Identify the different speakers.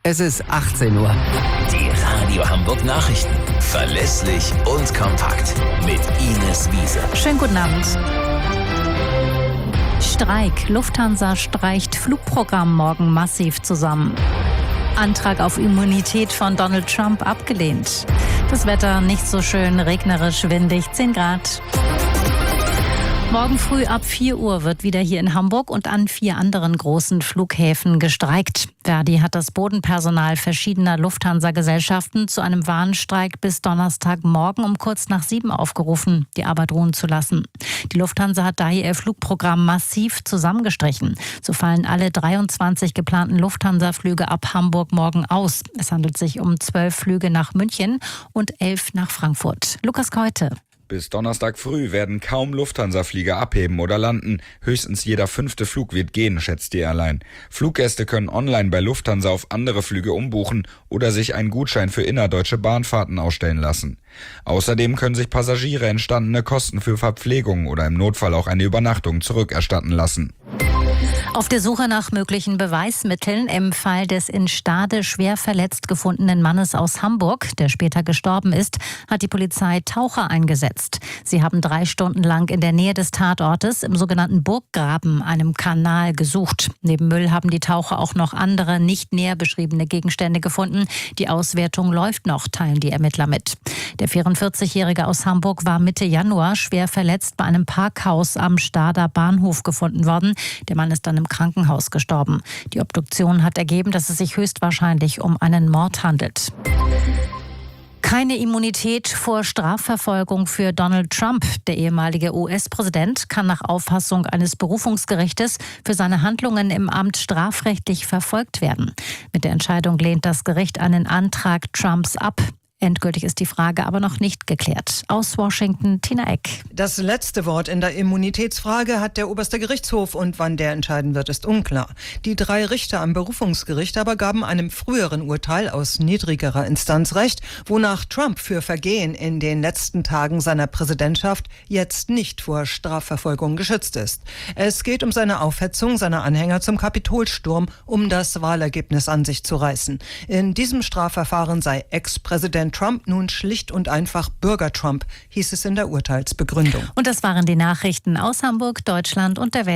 Speaker 1: Es ist 18 Uhr.
Speaker 2: Die Radio Hamburg Nachrichten. Verlässlich und kompakt. Mit Ines Wiese.
Speaker 3: Schönen guten Abend. Streik. Lufthansa streicht Flugprogramm morgen massiv zusammen. Antrag auf Immunität von Donald Trump abgelehnt. Das Wetter nicht so schön, regnerisch, windig, 10 Grad. Morgen früh ab 4 Uhr wird wieder hier in Hamburg und an 4 anderen großen Flughäfen gestreikt. Verdi hat das Bodenpersonal verschiedener Lufthansa-Gesellschaften zu einem Warnstreik bis Donnerstagmorgen um kurz nach 7 aufgerufen, die Arbeit ruhen zu lassen. Die Lufthansa hat daher ihr Flugprogramm massiv zusammengestrichen. So fallen alle 23 geplanten Lufthansa-Flüge ab Hamburg morgen aus. Es handelt sich um 12 Flüge nach München und 11 nach Frankfurt. Lukas Keute.
Speaker 4: Bis Donnerstag früh werden kaum Lufthansa-Flieger abheben oder landen. Höchstens jeder 5. Flug wird gehen, schätzt die Airline. Fluggäste können online bei Lufthansa auf andere Flüge umbuchen oder sich einen Gutschein für innerdeutsche Bahnfahrten ausstellen lassen. Außerdem können sich Passagiere entstandene Kosten für Verpflegung oder im Notfall auch eine Übernachtung zurückerstatten lassen.
Speaker 3: Auf der Suche nach möglichen Beweismitteln im Fall des in Stade schwer verletzt gefundenen Mannes aus Hamburg, der später gestorben ist, hat die Polizei Taucher eingesetzt. Sie haben 3 Stunden lang in der Nähe des Tatortes im sogenannten Burggraben, einem Kanal, gesucht. Neben Müll haben die Taucher auch noch andere, nicht näher beschriebene Gegenstände gefunden. Die Auswertung läuft noch, teilen die Ermittler mit. Der 44-Jährige aus Hamburg war Mitte Januar schwer verletzt bei einem Parkhaus am Stader Bahnhof gefunden worden. Der Mann ist dann im Krankenhaus gestorben. Die Obduktion hat ergeben, dass es sich höchstwahrscheinlich um einen Mord handelt. Keine Immunität vor Strafverfolgung für Donald Trump. Der ehemalige US-Präsident kann nach Auffassung eines Berufungsgerichtes für seine Handlungen im Amt strafrechtlich verfolgt werden. Mit der Entscheidung lehnt das Gericht einen Antrag Trumps ab. Endgültig ist die Frage aber noch nicht geklärt. Aus Washington, Tina Eck.
Speaker 5: Das letzte Wort in der Immunitätsfrage hat der oberste Gerichtshof und wann der entscheiden wird, ist unklar. Die 3 Richter am Berufungsgericht aber gaben einem früheren Urteil aus niedrigerer Instanz recht, wonach Trump für Vergehen in den letzten Tagen seiner Präsidentschaft jetzt nicht vor Strafverfolgung geschützt ist. Es geht um seine Aufhetzung seiner Anhänger zum Kapitolsturm, um das Wahlergebnis an sich zu reißen. In diesem Strafverfahren sei Ex-Präsident Trump nun schlicht und einfach Bürger-Trump, hieß es in der Urteilsbegründung.
Speaker 3: Und das waren die Nachrichten aus Hamburg, Deutschland und der Welt.